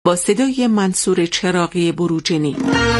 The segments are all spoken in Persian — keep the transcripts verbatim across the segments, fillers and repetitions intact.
با صدای منصور چراغی بروجنی.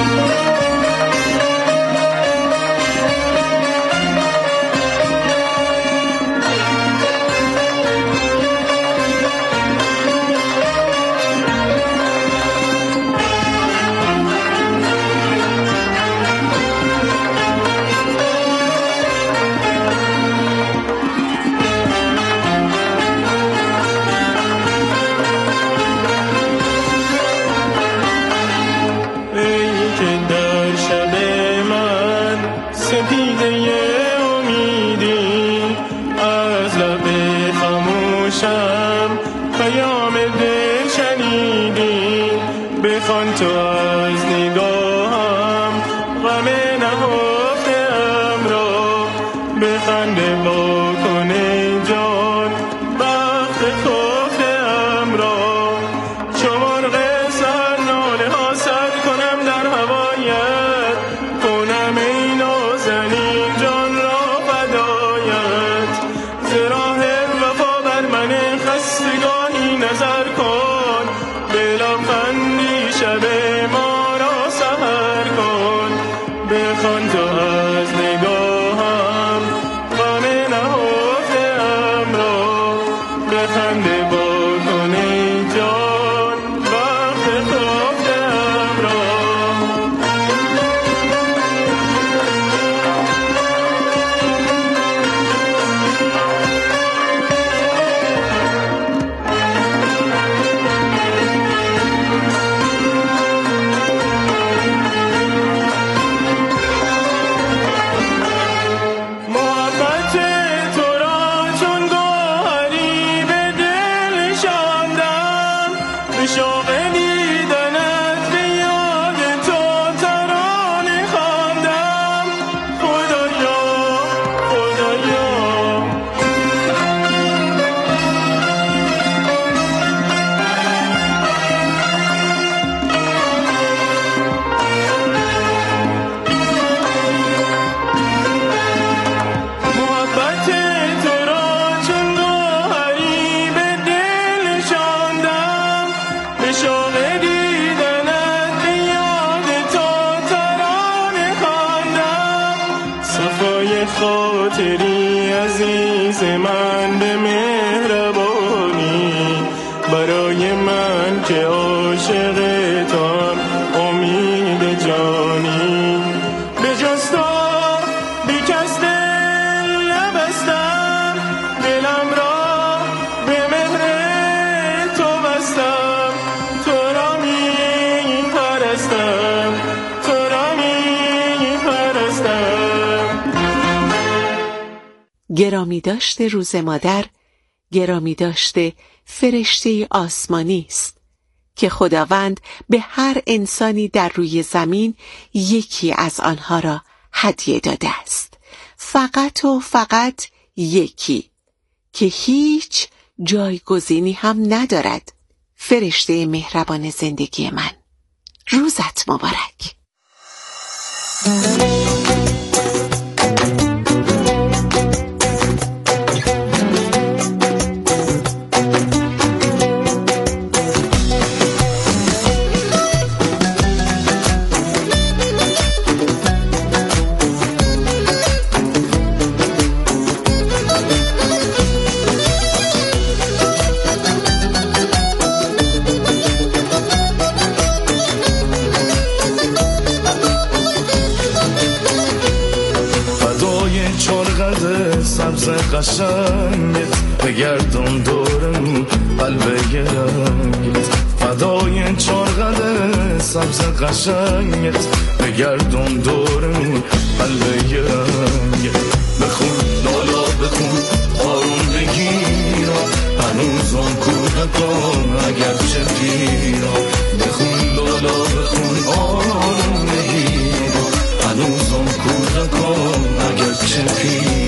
گرامی داشته روز مادر، گرامی داشته فرشته آسمانی است که خداوند به هر انسانی در روی زمین یکی از آنها را هدیه داده است، فقط و فقط یکی که هیچ جایگزینی هم ندارد. فرشته مهربان زندگی من، روزت مبارک. سبز قشنگت بگردم دورم قلب رنگت، فدای چارقد سبز قشنگت بگردم دورم قلب رنگت. بخون لالا بخون آروم بگیرم هنوزم کودکم اگرچه پیرم. بخون لالا بخون آروم بگیرم هنوزم کودکم اگرچه پیرم.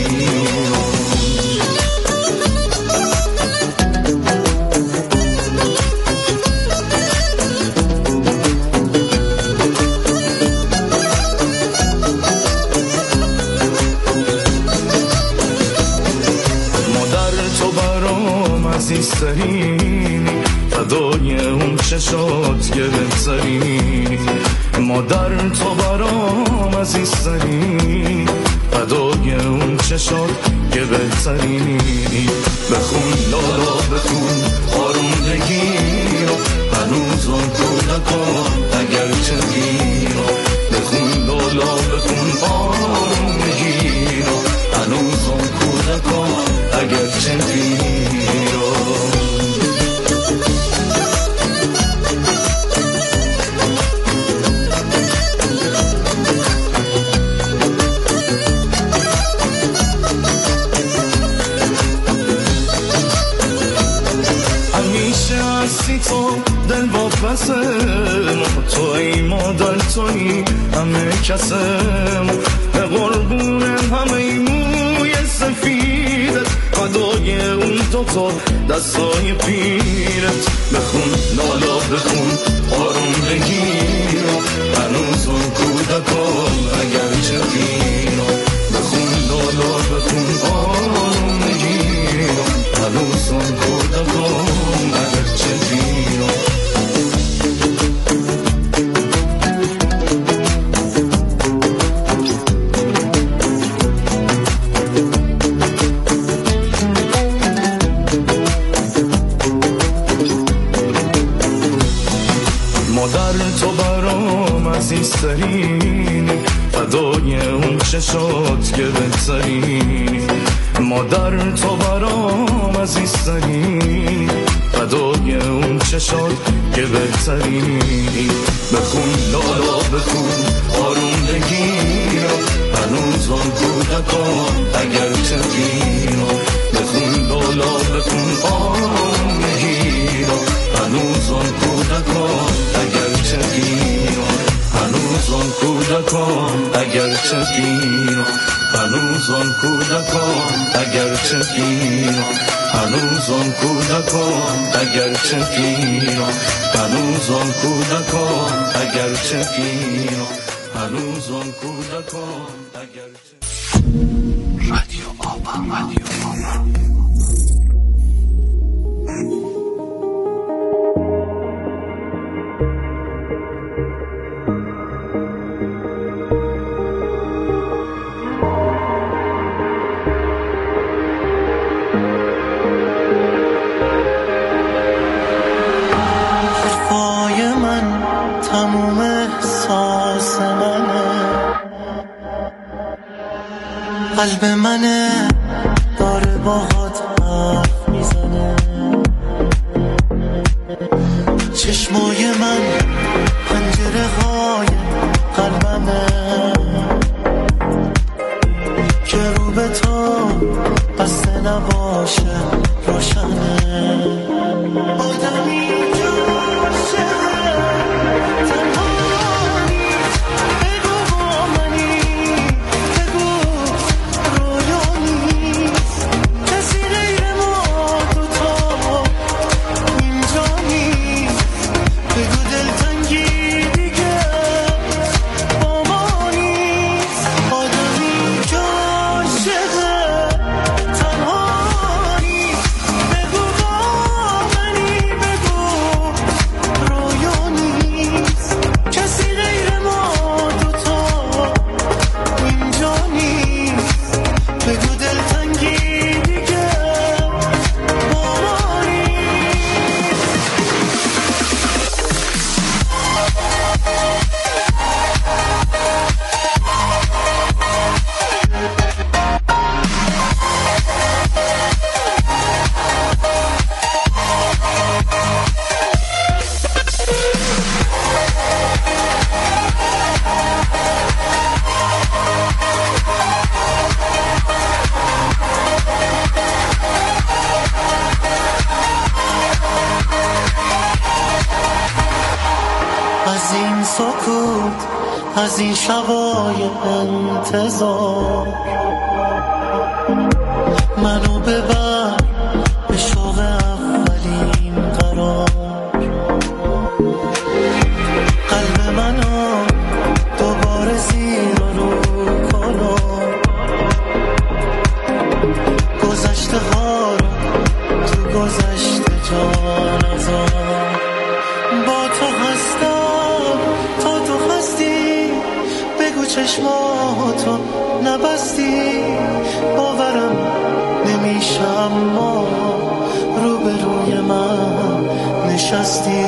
عزیزترینی فدای اون چشم چشات که بهترینی، مادر تو برام عزیزترینی، فدای اون چشات که بهترینی. بخون لالا بخون آروم بگیر، هنوز اون کودکان اگر چه گیر. بخون لالا بخون آروم بگیر، هنوز اون کودکان اگر چه گیر. تو دل با پسم، تو ای مادر توی همه کسم، به قربون همه موی سفیدت، فدای اون دوتا دستای پیرت. بخون لالا بخون آروم بگیر، هنوز اون کودکان اگر چه گیر. بخون لالا بخون آروم بگیر، هنوز اون کودکان اگر چه گیر. فدای اون چشات که بهترینی، مادر تو برام عزیزترینی، فدای اون چشات که بهترینی. بخون لالا بخون آروم بگیر، هنوز اون کودکان اگر چه گیر. بخون لالا بخون آروم بگیر، هنوز اون کودکان اگر چه گیر. هنوز آن کودکان اگر چه گیر، هنوز آن کودکان اگر چه گیر. هنوز آن کودکان اگر چه گیر، هنوز آن کودکان اگر چه گیر. هنوز آن کودکان اگر چه. رادیو آبا، رادیو آبا. قلب منه داره باهات حرف میزنه، چشمای من پنجره های قلبمه که رو به تو بسته نباشه روشنه. آدمی از این شبای انتظار منو ببر به شوق اولین قرار. قلب منو دوباره زیر رو کنو، گذشته ها رو تو گذشته جان ازار با تو هستم تا تو هستی، بگو چشماتو نبستی، باورم نمیشه اما روبروی من نشستی.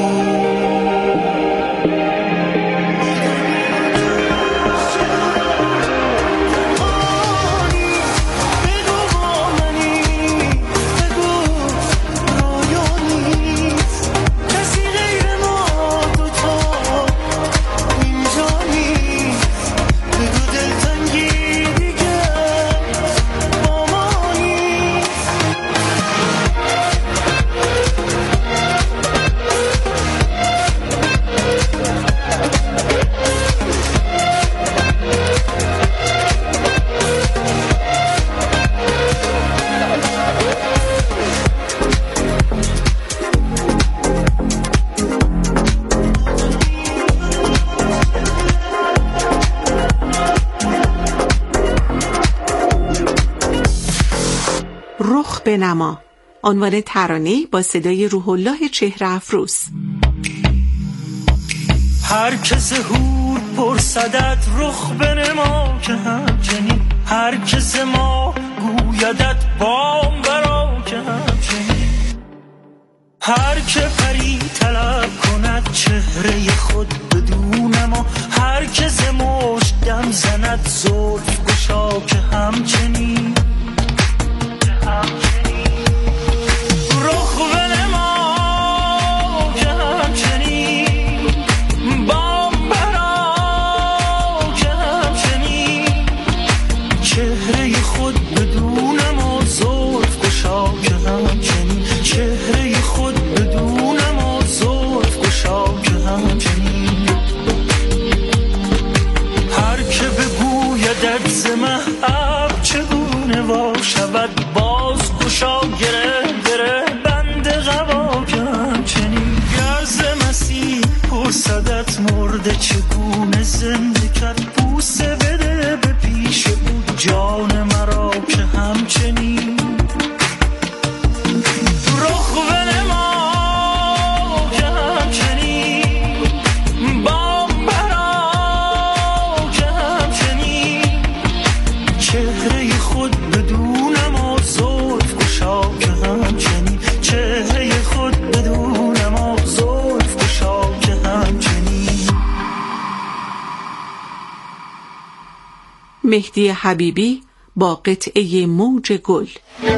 رخ بنما، عنوان ترانه با صدای روح الله چهره افروز. هر که ظهور پرسدت رخ بنما که همچنین، هر که ز ما گویدت بام برا که همچنین، هر که پری طلب کند چهره خود بدون ما، هر که ز مشت دم زند زلف گشا که همچنین. رخ بنما که همچنین، بام برا که همچنین، چهره خود بدون ما زلف گشا که همچنین، چهره خود بدون ما زلف گشا که همچنین. هر که بگویدت ز مه‌اب چگونه وا شود باز گشا گره گره بند قبا که همچنین. گر ز مسیح پرسدت مرده چگونه زنده کرد، بوسه بده به پیش او جان مرا که همچنین. رخ بنما که همچنین، بام برا که همچنین، چهره خود بدون ما زلف گشا که همچنین، چهره خود بدون ما زلف گشا که همچنین. مهدی حبیبی با قطعه موج گل.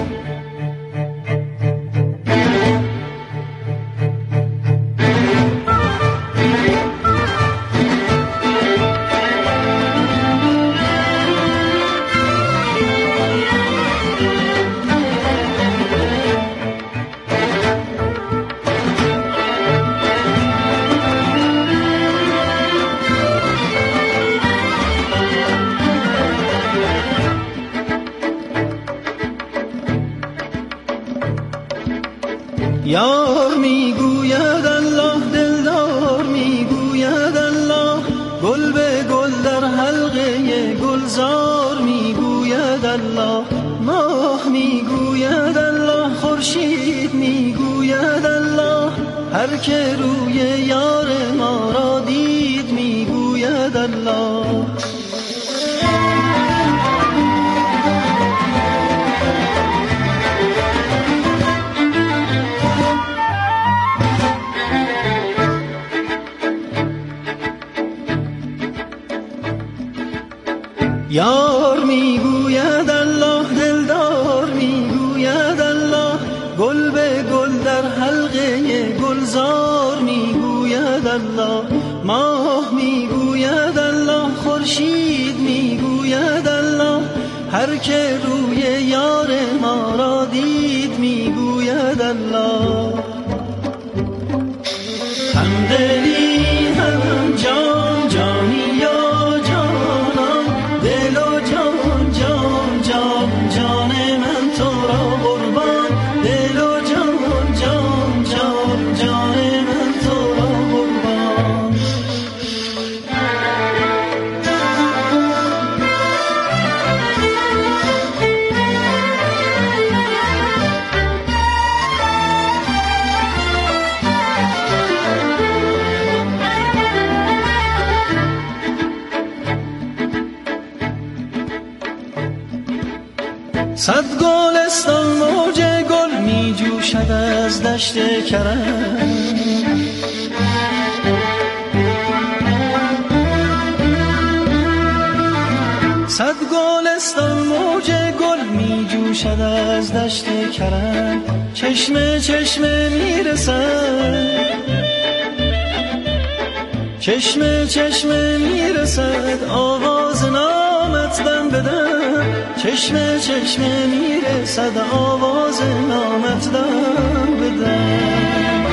یار میگوید الله، دلدار میگوید الله، گل به گل در حلقه گلزار میگوید الله، ماه میگوید الله، خورشید میگوید الله، هر که روی یار ما را دید میگوید الله. یار میگوید الله، دلدار میگوید الله، گل به گل در حلقه گلزار میگوید الله، ماه میگوید الله، خورشید میگوید الله، هر که روی یار ما را دید میگوید الله. همدلی هم جان جانی یا جانان، دل و جان جان جان جان من تو را قربان، دل و جان جان جان جان من تو را قربان. صد گلستان موج گل می جوشد از دشت کرم، صد گلستان موج گل می جوشد از دشت کرم. چشمه چشمه می رسد، چشمه چشمه می رسد آواز نامت دم بدم، چشمه چشمه می رسد آواز نامت دم بدم.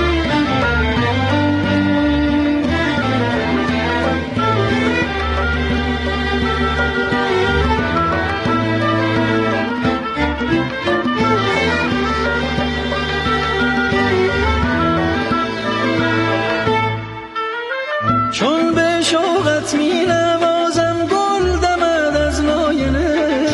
چون به شوقت می نوازم گل دمد از لاینه،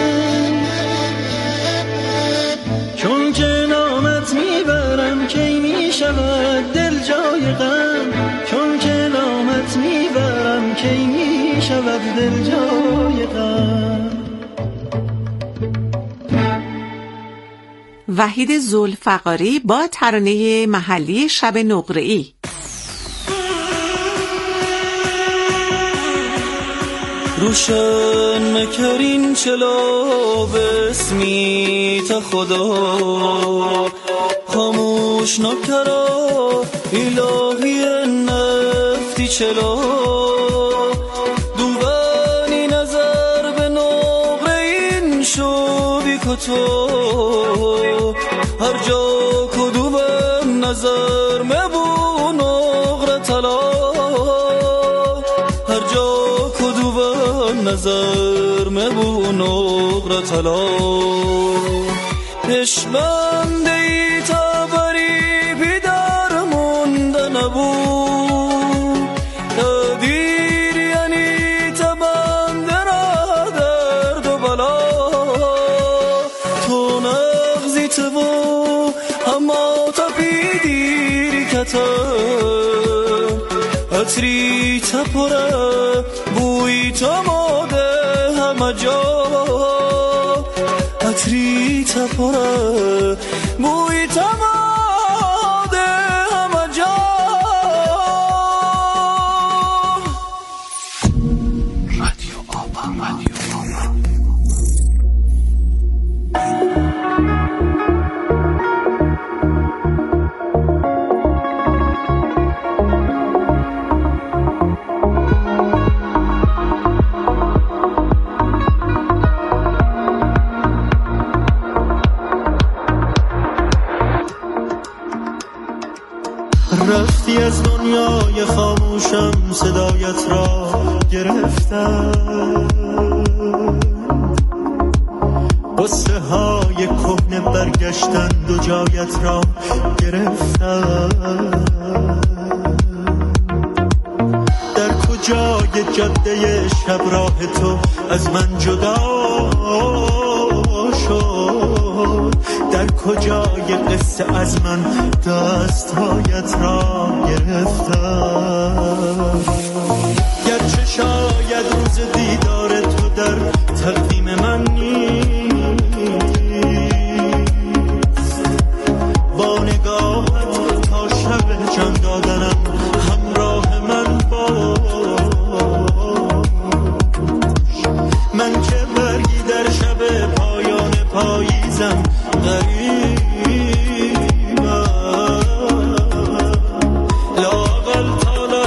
چون که نامت می برم کی می شود دل جای غم، چون که نامت می برم کی می شود دل جای غم. وحید ذوالفقاری با ترانه محلی شب نقره‌ای. روشن مکرین چلو بسمی تا خدا، خاموش نکرا الهی نفتی چلو، دوانی نظر به نقره این شوی کتو، هر جا کدوم نظر مبو نقره تلا، هر جا نظر مبو نقره طلا. پشمنده ای تا بری بیدار مونده نبود، دیر یعنی تبنده را درد و بلا، تو نغزی تو اما تا بیدیری کتر، عطری تا پره بوی تو ماده همه جا، عطری تا پره بوی تو ماده همه جا. رادیو آبا، رادیو آبا. رفتی از دنیای خاموشم صدایت را گرفتم، قصه های کهنه برگشتند و جایت را گرفتم. در کجای جاده شب راه تو از من جدا شد، در کجای قصه از من دستهایت را گرفتم. گرچه شاید روز دیدار تو در تقویم من نیست، با نگاهت تا شب جان دادنم همراه من باش. من که برگی در شب پایان پاییزم غریبم، لااقل تا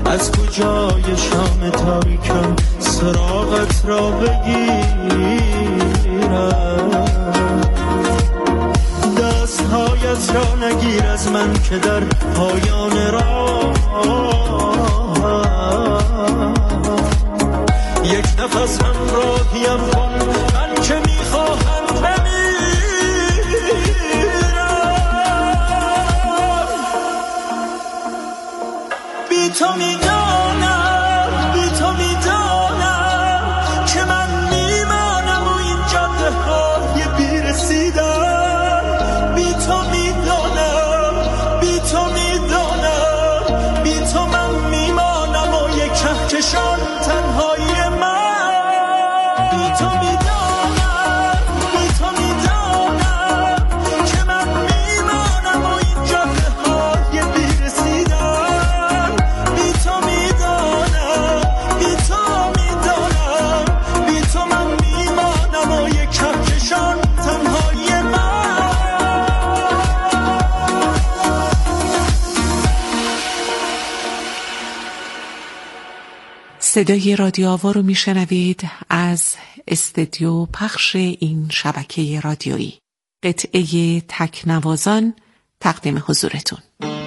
از کجای شام تاریکم سراغت را بگیرم. دستهایت را نگیر از من که در پایان راه یک نفس همراهیم کن، من که میخواهم بمیرم. بی تو میدانم، بی تو میدانم که من میمانم و این جاده های بیرسیدم. بی تو میدانم، بی تو میدانم، بی تو من میمانم و یک کهکشان تنهایی من. بی تو میدانم، بی تو میدانم که من میمانم و این جاده های بیرسیدم. بی تو میدانم، بی تو میدانم، بی تو من میمانم و یک کهکشان تنهایی من. صدای رادیو آوا رو میشنوید از استودیو پخش این شبکه رادیویی. قطعه تکنوازان تقدیم حضورتون.